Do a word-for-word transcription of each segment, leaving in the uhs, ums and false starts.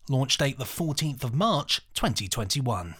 Launch date the fourteenth of March, twenty twenty-one.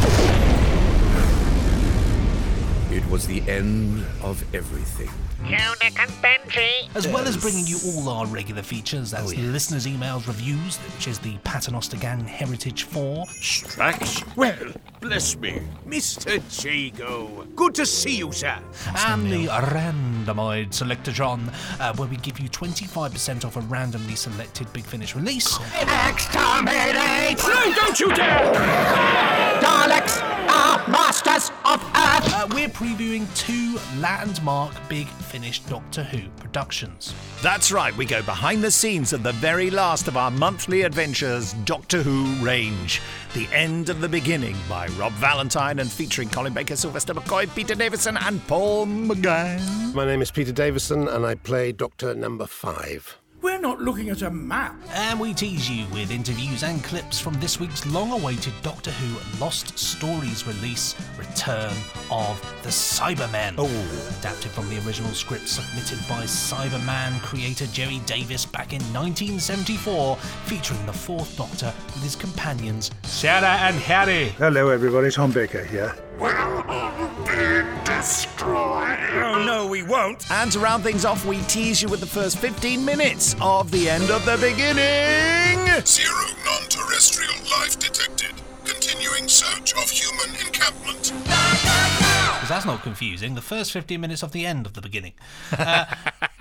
It was the end of everything. Koenig and Benji. As well as bringing you all our regular features, that's Oh, yes. listeners' emails, reviews, which is the Paternoster Gang Heritage four. Strax? Well, bless me. Mister Jago. Good to see you, sir. And the Randomoid Selectatron, uh, where we give you twenty-five percent off a randomly selected Big Finish release. Exterminate! No, don't you dare! Daleks are masters of Earth! Uh, we're previewing two landmark Big Finish Doctor Who productions. That's right, we go behind the scenes of the very last of our monthly adventures, Doctor Who Range. The End of the Beginning by Rob Valentine and featuring Colin Baker, Sylvester McCoy, Peter Davison and Paul McGann. My name is Peter Davison and I play Doctor Number Five. We're not looking at a map. And we tease you with interviews and clips from this week's long-awaited Doctor Who Lost Stories release, Return of the Cybermen. Oh. Adapted from the original script submitted by Cyberman creator Jerry Davis back in nineteen seventy-four, featuring the Fourth Doctor with his companions Sarah and Harry. Hello everybody, Tom Baker here. Will all be destroyed. Oh, no, we won't. And to round things off, we tease you with the first fifteen minutes of The End of the Beginning. Zero non-terrestrial life detected. Continuing search of human encampment. Because that's not confusing. The first fifteen minutes of the end of the beginning. Uh,